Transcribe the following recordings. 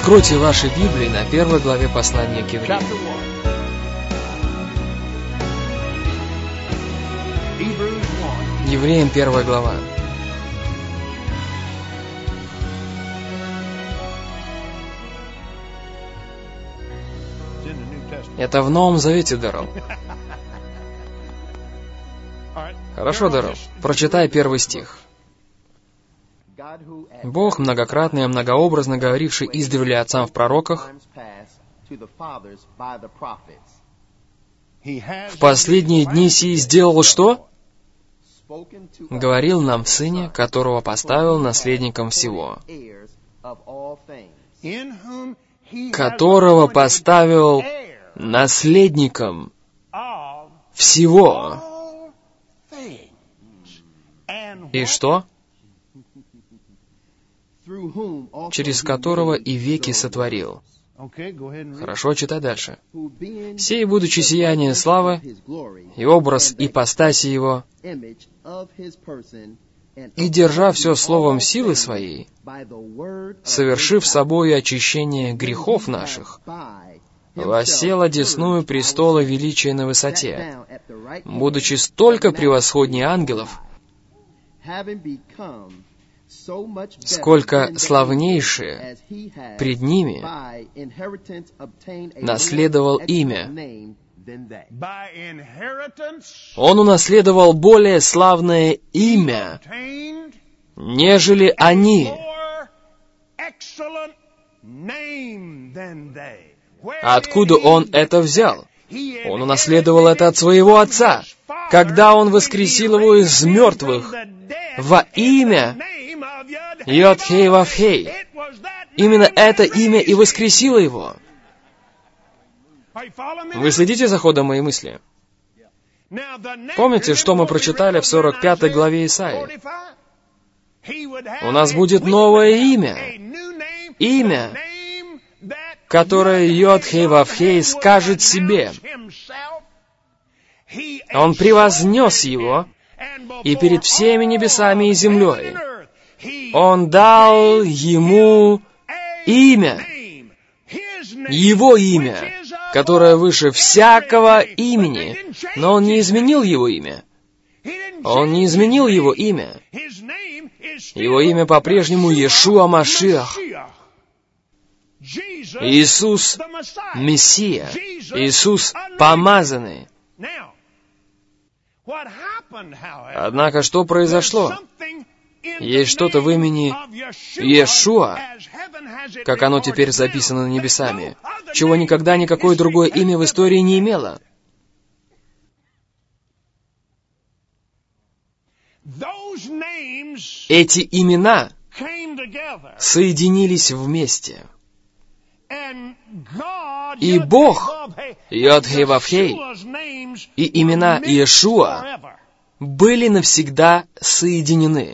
Откройте ваши Библии на 1 главе послания к Евреям. Евреям 1 глава. Это в Новом Завете, Дэрил. Хорошо, Дэрил. Прочитай 1 стих. Бог, многократно и многообразно говоривший издревле отцам в пророках, в последние дни сии сделал что? Говорил нам в Сыне, которого поставил наследником всего. Которого поставил наследником всего. И что? Через которого и веки сотворил. Хорошо, читай дальше. «Сей, будучи сияние славы, и образ ипостаси Его, и держа все словом силы Своей, совершив собою очищение грехов наших, воссел одесную престола величия на высоте, будучи столько превосходнее ангелов, сколько славнейшие пред ними наследовал имя». Он унаследовал более славное имя, нежели они. Откуда он это взял? Он унаследовал это от своего отца, когда он воскресил его из мертвых во имя Йод-Хей-Вав-Хей. Именно это имя и воскресило его. Вы следите за ходом моей мысли? Помните, что мы прочитали в 45 главе Исаии? У нас будет новое имя. Имя, которое Йод-Хей-Вав-Хей скажет себе. Он превознес его, и перед всеми небесами и землей Он дал ему имя, его имя, которое выше всякого имени, но он не изменил его имя. Он не изменил его имя. Его имя по-прежнему Иешуа Машиах. Иисус Мессия. Иисус Помазанный. Однако, что произошло? Есть что-то в имени Иешуа, как оно теперь записано небесами, чего никогда никакое другое имя в истории не имело. Эти имена соединились вместе. И Бог, Йод-Хей-Вав-Хей, и имена Иешуа были навсегда соединены.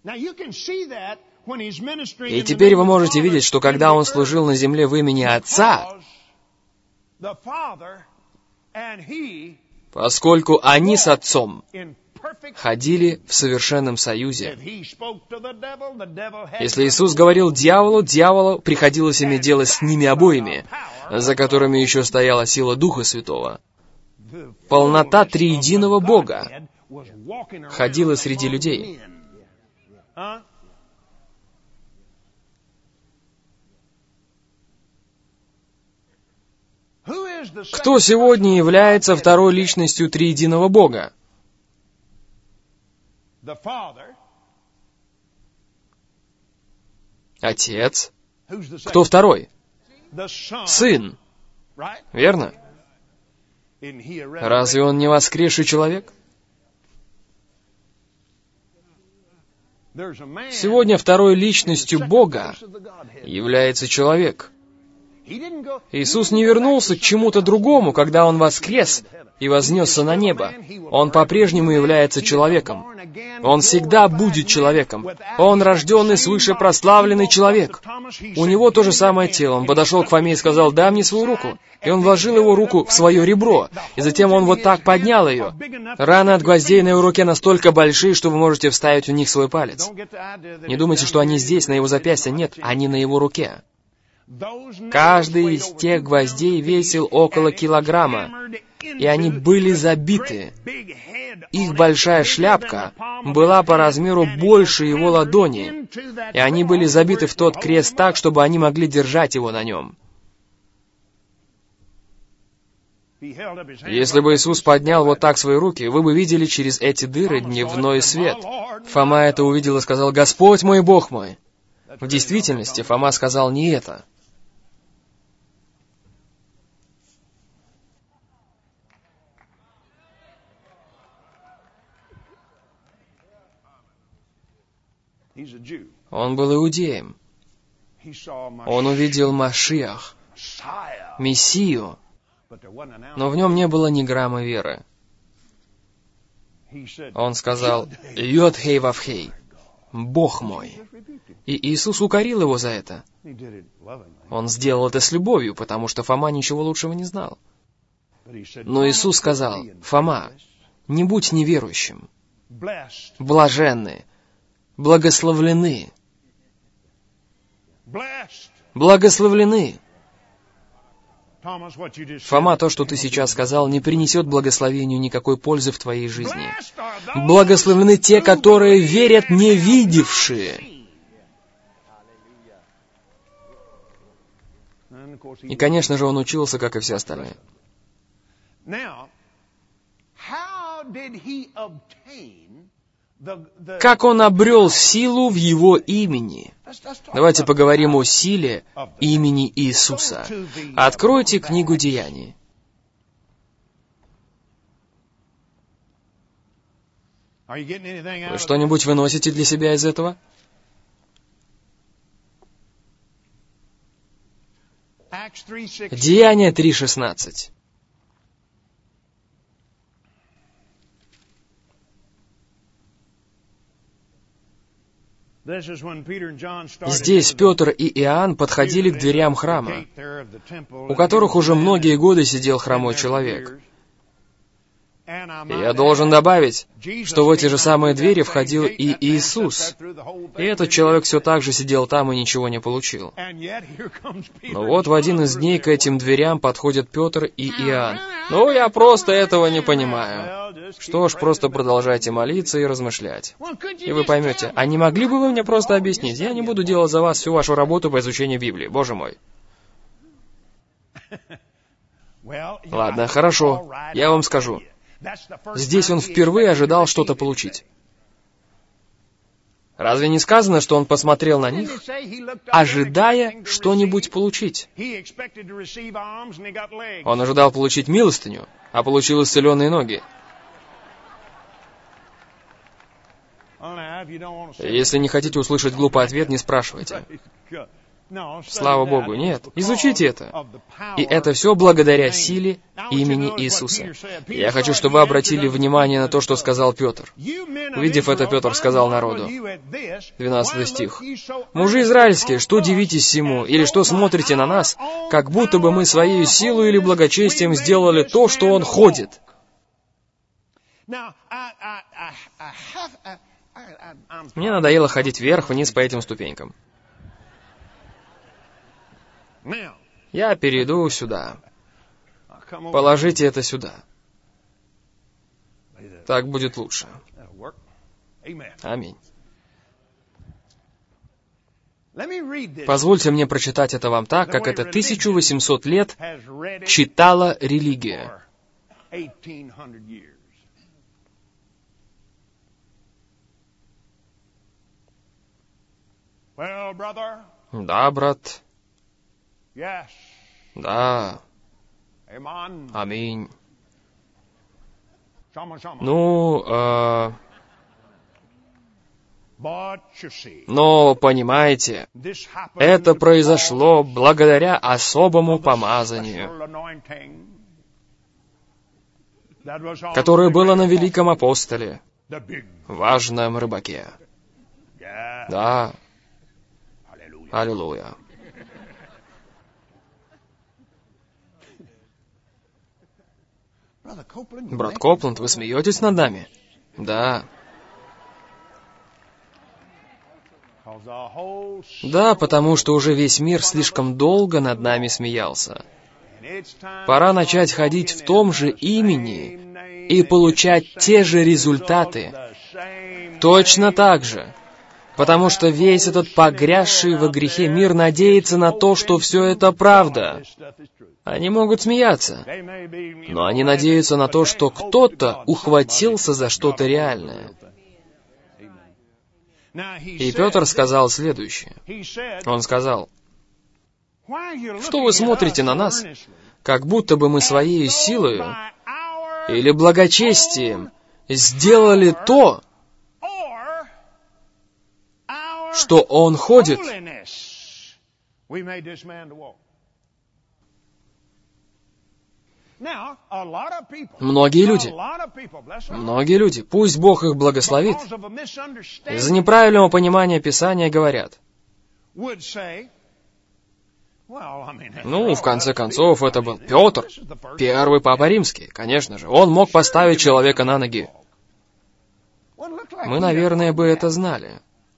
И теперь вы можете видеть, что когда он служил на земле в имени Отца, поскольку они с Отцом ходили в совершенном союзе. Если Иисус говорил дьяволу, дьяволу приходилось иметь дело с ними обоими, за которыми еще стояла сила Духа Святого. Полнота триединого Бога ходила среди людей. Кто сегодня является второй личностью триединого Бога? Отец. Кто второй? Сын. Верно? Разве он не воскресший человек? Сегодня второй личностью Бога является человек. Иисус не вернулся к чему-то другому, когда Он воскрес и вознесся на небо. Он по-прежнему является человеком. Он всегда будет человеком. Он рожденный свыше прославленный человек. У него то же самое тело. Он подошел к Фоме и сказал: «Дай мне свою руку». И он вложил его руку в свое ребро. И затем он вот так поднял ее. Раны от гвоздей на его руке настолько большие, что вы можете вставить в них свой палец. Не думайте, что они здесь, на его запястье. Нет, они на его руке. Каждый из тех гвоздей весил около килограмма, и они были забиты. Их большая шляпка была по размеру больше его ладони, и они были забиты в тот крест так, чтобы они могли держать его на нем. Если бы Иисус поднял вот так свои руки, вы бы видели через эти дыры дневной свет. Фома это увидел и сказал: «Господь мой, Бог мой!» В действительности Фома сказал не это. Он был иудеем. Он увидел Машиах, Мессию, но в нем не было ни грамма веры. Он сказал: «Йод-хей-вав-хей, Бог мой». И Иисус укорил его за это. Он сделал это с любовью, потому что Фома ничего лучшего не знал. Но Иисус сказал: «Фома, не будь неверующим. Блаженны, благословлены, благословлены». Фома, то, что ты сейчас сказал, не принесет благословению никакой пользы в твоей жизни. Благословлены те, которые верят, не видевшие. И, конечно же, он учился, как и все остальные. Как он обрел силу в его имени? Давайте поговорим о силе имени Иисуса. Откройте книгу Деяний. Вы что-нибудь выносите для себя из этого? Деяния 3:16. Здесь Петр и Иоанн подходили к дверям храма, у которых уже многие годы сидел хромой человек. И я должен добавить, что в эти же самые двери входил и Иисус. И этот человек все так же сидел там и ничего не получил. Но вот в один из дней к этим дверям подходят Петр и Иоанн. Ну, я просто этого не понимаю. Что ж, просто продолжайте молиться и размышлять. И вы поймете, а не могли бы вы мне просто объяснить? Я не буду делать за вас всю вашу работу по изучению Библии, Боже мой. Ладно, хорошо, я вам скажу. Здесь он впервые ожидал что-то получить. Разве не сказано, что он посмотрел на них, ожидая что-нибудь получить? Он ожидал получить милостыню, а получил исцеленные ноги. Если не хотите услышать глупый ответ, не спрашивайте. Слава Богу, нет. Изучите это. И это все благодаря силе имени Иисуса. Я хочу, чтобы вы обратили внимание на то, что сказал Петр. Увидев это, Петр сказал народу. 12 стих. «Мужи израильские, что дивитесь сему, или что смотрите на нас, как будто бы мы своей силой или благочестием сделали то, что он ходит?» Мне надоело ходить вверх-вниз по этим ступенькам. Я перейду сюда. Положите это сюда. Так будет лучше. Аминь. Позвольте мне прочитать это вам так, как это 1800 лет читала религия. Да, брат. Да. Аминь. Ну, но, понимаете, это произошло благодаря особому помазанию, которое было на великом апостоле, важном рыбаке. Да. Аллилуйя. Брат Копланд, вы смеетесь над нами? Да. Да, потому что уже весь мир слишком долго над нами смеялся. Пора начать ходить в том же имени и получать те же результаты. Точно так же. Потому что весь этот погрязший во грехе мир надеется на то, что все это правда. Они могут смеяться, но они надеются на то, что кто-то ухватился за что-то реальное. И Петр сказал следующее. Он сказал: «Что вы смотрите на нас, как будто бы мы своей силой или благочестием сделали то, что он ходит?» Многие люди, пусть Бог их благословит, из-за неправильного понимания Писания говорят: в конце концов, это был Петр, первый папа римский, конечно же. Он мог поставить человека на ноги. Мы, наверное, бы это знали.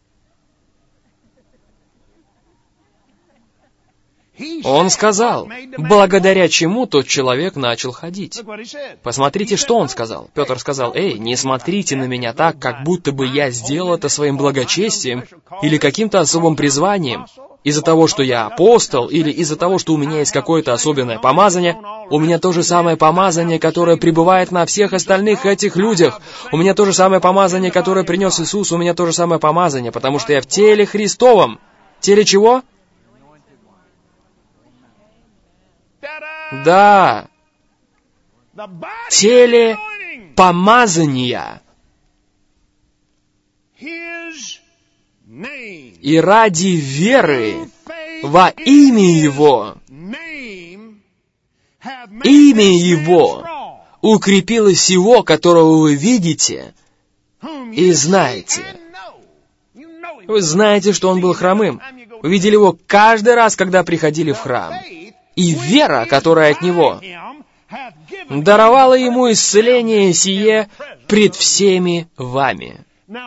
Он сказал, благодаря чему тот человек начал ходить. Посмотрите, что он сказал. Петр сказал: «Эй, не смотрите на меня так, как будто бы я сделал это своим благочестием или каким-то особым призванием, из-за того, что я апостол, или из-за того, что у меня есть какое-то особенное помазание. У меня то же самое помазание, которое пребывает на всех остальных этих людях. У меня то же самое помазание, которое принес Иисус. У меня то же самое помазание, потому что я в теле Христовом». Теле чего? Да, теле помазания. И ради веры во имя Его, имя Его укрепилось Его, которого вы видите и знаете. Вы знаете, что Он был хромым. Вы видели Его каждый раз, когда приходили в храм. И вера, которая от Него, даровала Ему исцеление сие пред всеми вами.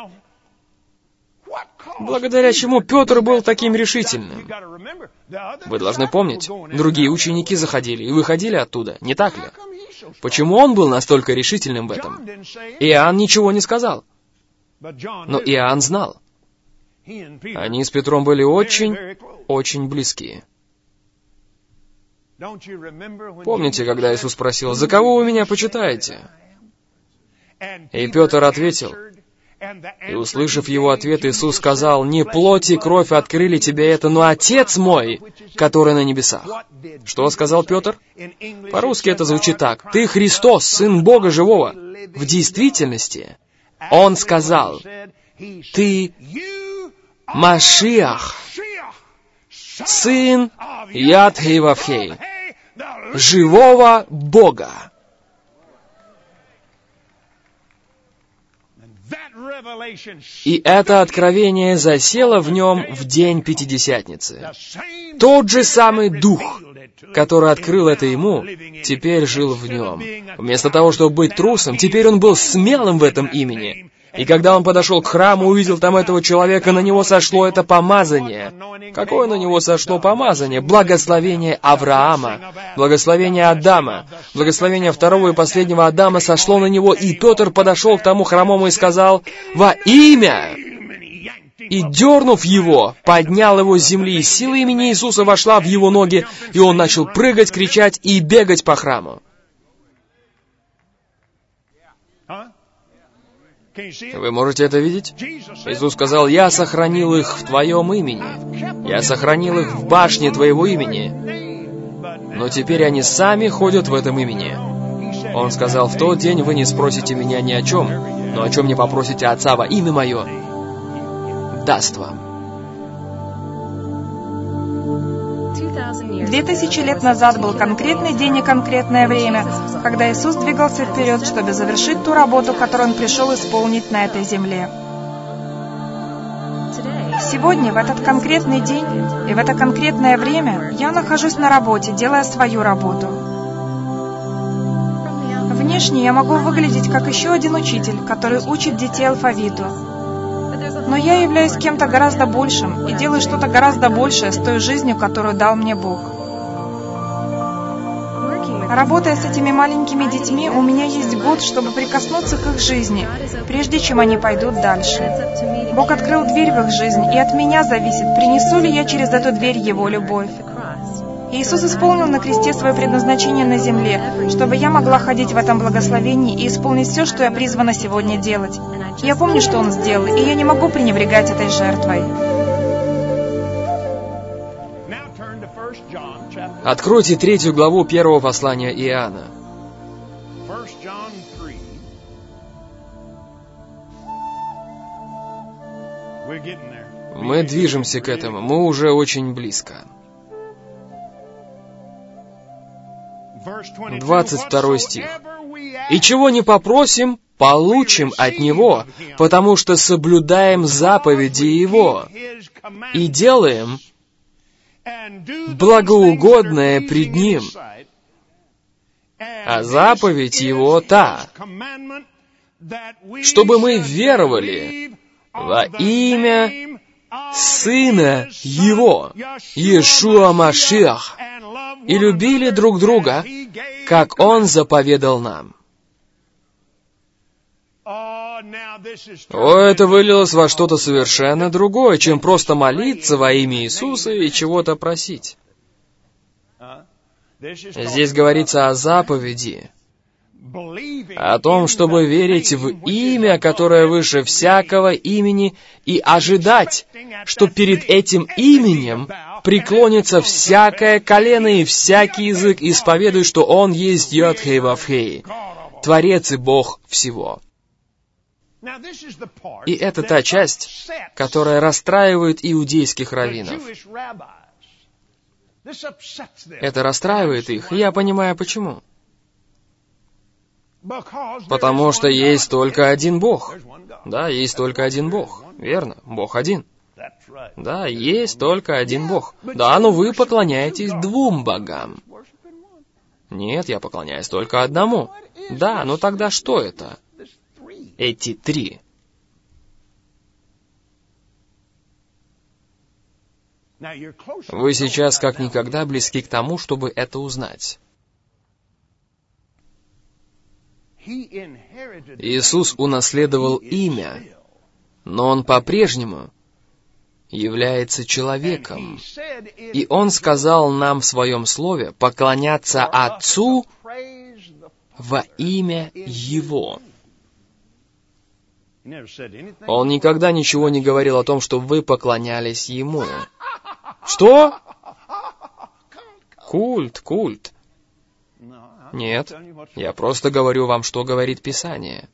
Благодаря чему Петр был таким решительным. Вы должны помнить, другие ученики заходили и выходили оттуда, не так ли? Почему он был настолько решительным в этом? Иоанн ничего не сказал. Но Иоанн знал. Они с Петром были очень близкие. Помните, когда Иисус спросил: «За кого вы меня почитаете?» И Петр ответил, и, услышав его ответ, Иисус сказал: «Не плоть и кровь открыли тебе это, но Отец мой, который на небесах». Что сказал Петр? По-русски это звучит так: «Ты Христос, Сын Бога Живого». В действительности, Он сказал: «Ты Машиах, Сын Яд-Хей-Вав-Хей, живого Бога». И это откровение засело в нем в день Пятидесятницы. Тот же самый Дух, который открыл это ему, теперь жил в нем. Вместо того, чтобы быть трусом, теперь он был смелым в этом имени. И когда он подошел к храму, увидел там этого человека, на него сошло это помазание. Какое на него сошло помазание? Благословение Авраама, благословение Адама, благословение второго и последнего Адама сошло на него, и Петр подошел к тому хромому и сказал: «Во имя!» И, дернув его, поднял его с земли, и сила имени Иисуса вошла в его ноги, и он начал прыгать, кричать и бегать по храму. Вы можете это видеть? Иисус сказал: «Я сохранил их в Твоем имени. Я сохранил их в башне Твоего имени. Но теперь они сами ходят в этом имени». Он сказал: «В тот день вы не спросите меня ни о чем, но о чем не попросите Отца во имя Мое, даст вам». 2000 лет назад был конкретный день и конкретное время, когда Иисус двигался вперед, чтобы завершить ту работу, которую Он пришел исполнить на этой земле. Сегодня, в этот конкретный день и в это конкретное время, я нахожусь на работе, делая свою работу. Внешне я могу выглядеть как еще один учитель, который учит детей алфавиту. Но я являюсь кем-то гораздо большим и делаю что-то гораздо большее с той жизнью, которую дал мне Бог. Работая с этими маленькими детьми, у меня есть год, чтобы прикоснуться к их жизни, прежде чем они пойдут дальше. Бог открыл дверь в их жизнь, и от меня зависит, принесу ли я через эту дверь Его любовь. Иисус исполнил на кресте свое предназначение на земле, чтобы я могла ходить в этом благословении и исполнить все, что я призвана сегодня делать. Я помню, что Он сделал, и я не могу пренебрегать этой жертвой. Откройте 3 главу 1 послания Иоанна. Мы движемся к этому, мы уже очень близко. 22 стих. «И чего не попросим, получим от Него, потому что соблюдаем заповеди Его и делаем благоугодное пред Ним. А заповедь Его та, чтобы мы веровали во имя Сына Его, Иешуа Машиах, и любили друг друга, как Он заповедал нам». Это вылилось во что-то совершенно другое, чем просто молиться во имя Иисуса и чего-то просить. Здесь говорится о заповеди, о том, чтобы верить в имя, которое выше всякого имени, и ожидать, что перед этим именем преклонится всякое колено и всякий язык, исповедует, что Он есть Йод-Хей-Вав-Хей, Творец и Бог всего. И это та часть, которая расстраивает иудейских раввинов. Это расстраивает их, и я понимаю, почему. Потому что есть только один Бог. Да, есть только один Бог. Верно, Бог один. Да, есть только один Бог. Да, но вы поклоняетесь 2 богам. Нет, я поклоняюсь только одному. Да, но тогда что это? Эти 3. Вы сейчас как никогда близки к тому, чтобы это узнать. Иисус унаследовал имя, но Он по-прежнему является человеком. И Он сказал нам в Своем Слове поклоняться Отцу во имя Его. Он никогда ничего не говорил о том, что вы поклонялись Ему. Что? Культ. Нет, я просто говорю вам, что говорит Писание.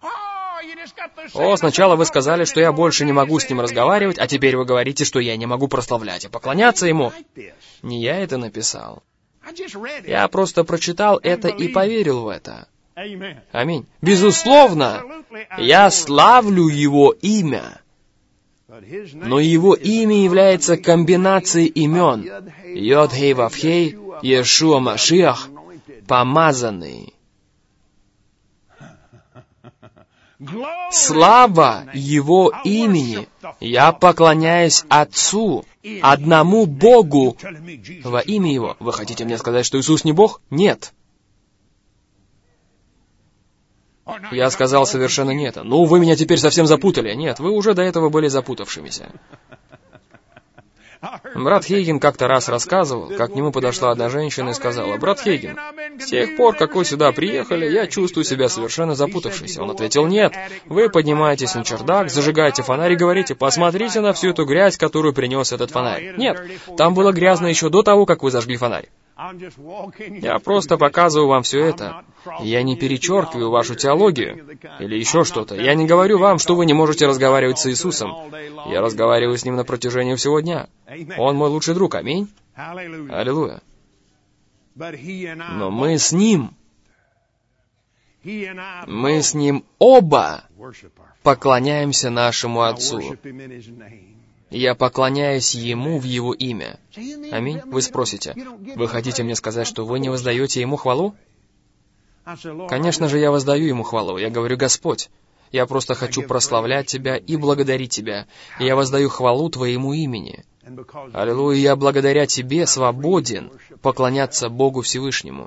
Сначала вы сказали, что я больше не могу с Ним разговаривать, а теперь вы говорите, что я не могу прославлять и поклоняться Ему. Не я это написал. Я просто прочитал это и поверил в это. Аминь. Безусловно, я славлю Его имя, но Его имя является комбинацией имен Йод-Хей-Вав-Хей, Иешуа Машиах, помазанный. Слава Его имени! Я поклоняюсь Отцу, одному Богу, во имя Его. Вы хотите мне сказать, что Иисус не Бог? Нет. Я сказал совершенно не это. Вы меня теперь совсем запутали. Нет, вы уже до этого были запутавшимися. Брат Хейген как-то раз рассказывал, как к нему подошла одна женщина и сказала: «Брат Хейген, с тех пор, как вы сюда приехали, я чувствую себя совершенно запутавшись». Он ответил: «Нет, вы поднимаетесь на чердак, зажигаете фонарь и говорите: посмотрите на всю эту грязь, которую принес этот фонарь». Нет, там было грязно еще до того, как вы зажгли фонарь. Я просто показываю вам все это. Я не перечеркиваю вашу теологию или еще что-то. Я не говорю вам, что вы не можете разговаривать с Иисусом. Я разговариваю с Ним на протяжении всего дня. Он мой лучший друг. Аминь. Аллилуйя. Но мы с Ним оба поклоняемся нашему Отцу. Я поклоняюсь Ему в Его имя. Аминь. Вы спросите: вы хотите мне сказать, что вы не воздаете Ему хвалу? Конечно же, я воздаю Ему хвалу. Я говорю: Господь, Я просто хочу прославлять Тебя и благодарить Тебя. И я воздаю хвалу Твоему имени. Аллилуйя, я благодаря Тебе свободен поклоняться Богу Всевышнему.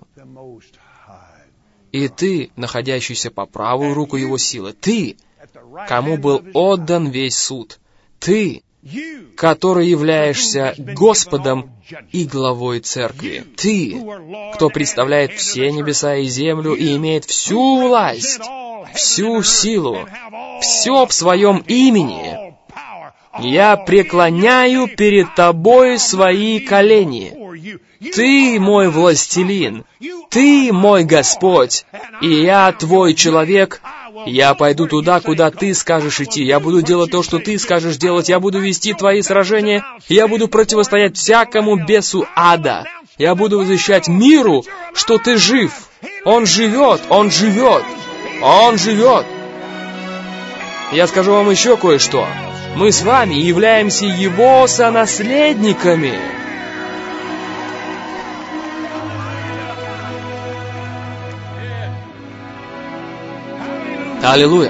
И Ты, находящийся по правую руку Его силы, Ты, кому был отдан весь суд, Ты, который являешься Господом и главой Церкви. Ты, кто представляет все небеса и землю и имеет всю власть, всю силу, все в Своем имени. Я преклоняю перед Тобой свои колени. Ты мой властелин, Ты мой Господь, и я Твой человек. Я пойду туда, куда Ты скажешь идти. Я буду делать то, что Ты скажешь делать. Я буду вести Твои сражения. Я буду противостоять всякому бесу ада. Я буду возвещать миру, что Ты жив. Он живет, Он живет, Он живет. Я скажу вам еще кое-что. Мы с вами являемся Его сонаследниками. Аллилуйя!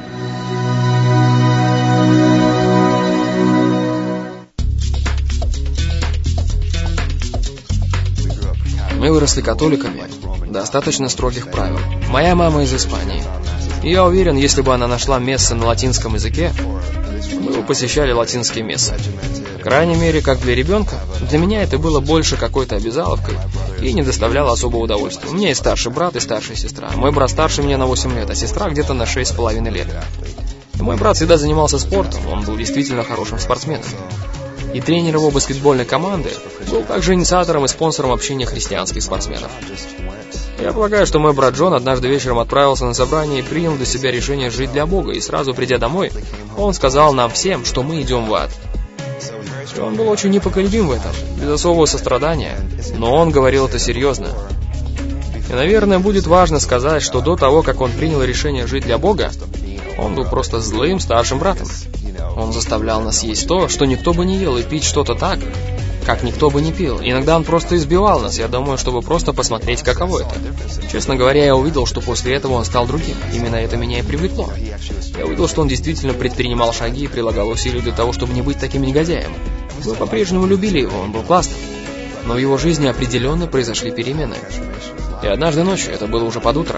Мы выросли католиками, достаточно строгих правил. Моя мама из Испании. И я уверен, если бы она нашла мессы на латинском языке, мы бы посещали латинские мессы. По крайней мере, как для ребенка, для меня это было больше какой-то обязаловкой и не доставляло особого удовольствия. У меня есть старший брат и старшая сестра. Мой брат старше меня на 8 лет, а сестра где-то на 6,5 лет. И мой брат всегда занимался спортом, он был действительно хорошим спортсменом. И тренер его баскетбольной команды был также инициатором и спонсором общения христианских спортсменов. Я полагаю, что мой брат Джон однажды вечером отправился на собрание и принял для себя решение жить для Бога, и сразу придя домой, он сказал нам всем, что мы идем в ад. И он был очень непоколебим в этом, без особого сострадания, но он говорил это серьезно. И, наверное, будет важно сказать, что до того, как он принял решение жить для Бога, он был просто злым старшим братом. Он заставлял нас есть то, что никто бы не ел, и пить что-то так, как никто бы не пил. Иногда он просто избивал нас, я думаю, чтобы просто посмотреть, каково это. Честно говоря, я увидел, что после этого он стал другим. Именно это меня и привлекло. Я увидел, что он действительно предпринимал шаги и прилагал усилия для того, чтобы не быть таким негодяем. Мы по-прежнему любили его, он был классным. Но в его жизни определенно произошли перемены. И однажды ночью, это было уже под утро.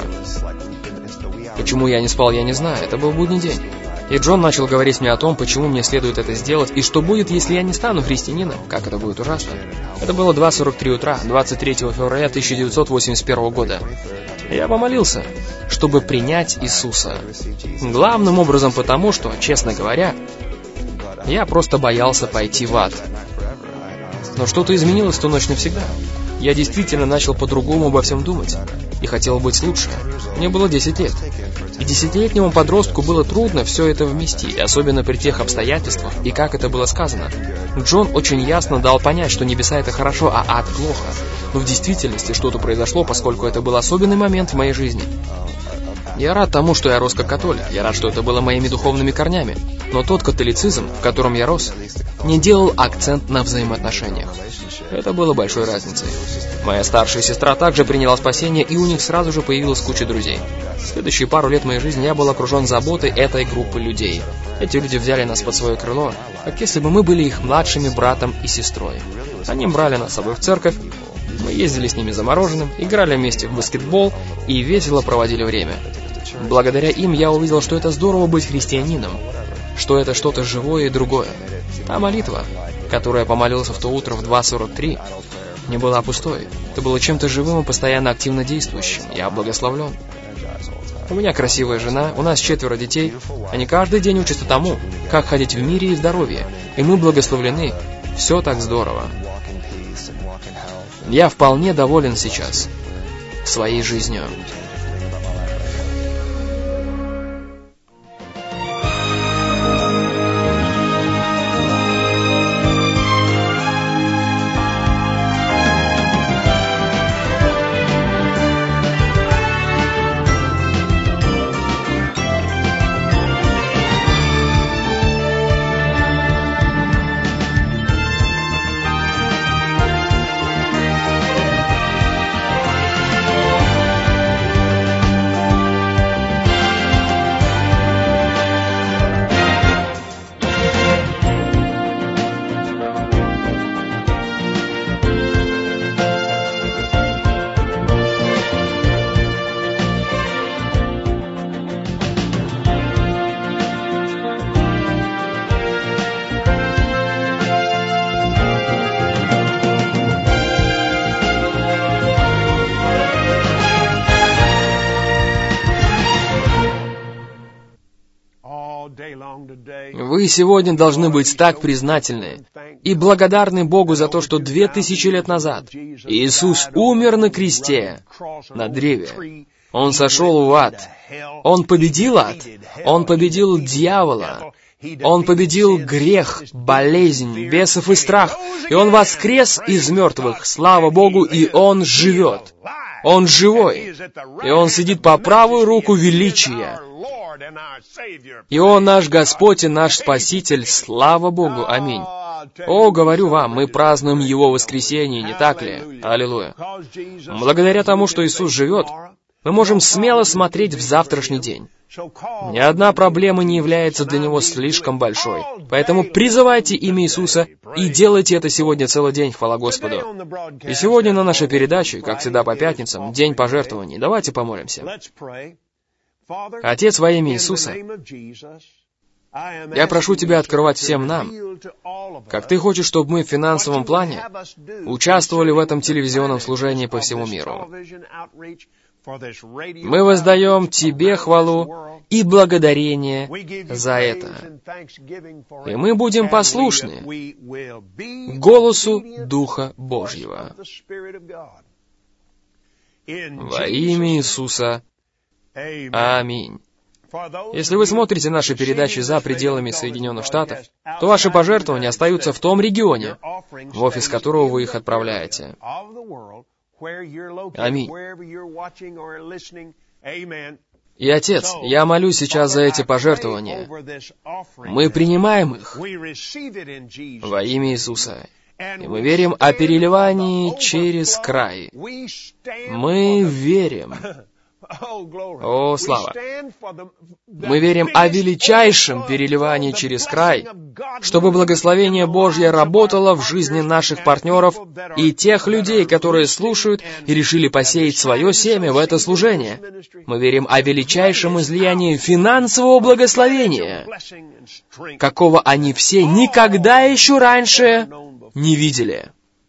Почему я не спал, я не знаю, это был будний день. И Джон начал говорить мне о том, почему мне следует это сделать, и что будет, если я не стану христианином, как это будет ужасно. Это было 2:43 утра, 23 февраля 1981 года. И я помолился, чтобы принять Иисуса. Главным образом потому, что, честно говоря, я просто боялся пойти в ад. Но что-то изменилось в ту ночь навсегда. Я действительно начал по-другому обо всем думать и хотел быть лучше. Мне было 10 лет. И 10-летнему подростку было трудно все это вместить, особенно при тех обстоятельствах, и как это было сказано. Джон очень ясно дал понять, что небеса — это хорошо, а ад — плохо. Но в действительности что-то произошло, поскольку это был особенный момент в моей жизни. Я рад тому, что я рос как католик, я рад, что это было моими духовными корнями. Но тот католицизм, в котором я рос, не делал акцент на взаимоотношениях. Это было большой разницей. Моя старшая сестра также приняла спасение, и у них сразу же появилась куча друзей. Следующие пару лет моей жизни я был окружен заботой этой группы людей. Эти люди взяли нас под свое крыло, как если бы мы были их младшими братом и сестрой. Они брали нас с собой в церковь, мы ездили с ними за мороженым, играли вместе в баскетбол и весело проводили время. Благодаря им я увидел, что это здорово быть христианином, что это что-то живое и другое. Та молитва, которую я помолился в то утро в 2:43, не была пустой. Это было чем-то живым и постоянно активно действующим. Я благословлен. У меня красивая жена, у нас 4 детей. Они каждый день учатся тому, как ходить в мире и здоровье. И мы благословлены. Все так здорово. Я вполне доволен сейчас своей жизнью. Вы сегодня должны быть так признательны и благодарны Богу за то, что 2000 лет назад Иисус умер на кресте, на древе. Он сошел в ад. Он победил ад. Он победил дьявола. Он победил грех, болезнь, бесов и страх. И Он воскрес из мертвых. Слава Богу, и Он живет. Он живой. И Он сидит по правую руку величия. И Он наш Господь и наш Спаситель. Слава Богу. Аминь. О, говорю вам, мы празднуем Его воскресение, не так ли? Аллилуйя. Благодаря тому, что Иисус живет, мы можем смело смотреть в завтрашний день. Ни одна проблема не является для Него слишком большой. Поэтому призывайте имя Иисуса и делайте это сегодня целый день, хвала Господу. И сегодня на нашей передаче, как всегда по пятницам, День пожертвований. Давайте помолимся. Отец, во имя Иисуса, я прошу Тебя открывать всем нам, как Ты хочешь, чтобы мы в финансовом плане участвовали в этом телевизионном служении по всему миру. Мы воздаем Тебе хвалу и благодарение за это. И мы будем послушны голосу Духа Божьего. Во имя Иисуса. Аминь. Если вы смотрите наши передачи за пределами Соединенных Штатов, то ваши пожертвования остаются в том регионе, в офис которого вы их отправляете. Аминь. И, Отец, я молюсь сейчас за эти пожертвования. Мы принимаем их во имя Иисуса. И мы верим о переливании через край. Мы верим. О, слава! Мы верим о величайшем переливании через край, чтобы благословение Божье работало в жизни наших партнеров и тех людей, которые слушают и решили посеять свое семя в это служение. Мы верим о величайшем излиянии финансового благословения, какого они все никогда еще раньше не видели.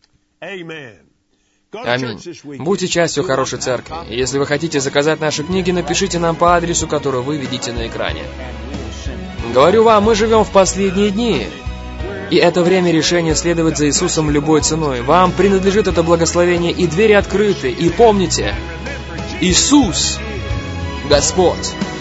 Аминь. Будьте частью хорошей церкви. И если вы хотите заказать наши книги, напишите нам по адресу, который вы видите на экране. Говорю вам, мы живем в последние дни. И это время решения следовать за Иисусом любой ценой. Вам принадлежит это благословение, и двери открыты. И помните, Иисус Господь.